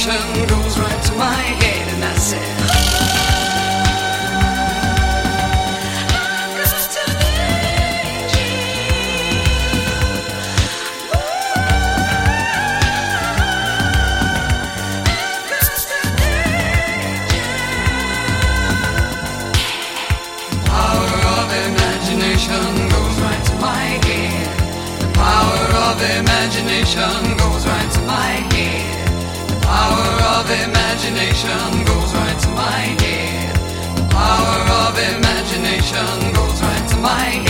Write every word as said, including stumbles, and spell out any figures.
imagination goes right to my head, and I said, goes right to my head. The power of imagination goes right to my head. The power of imagination goes right to my head. The power of imagination goes right to my head.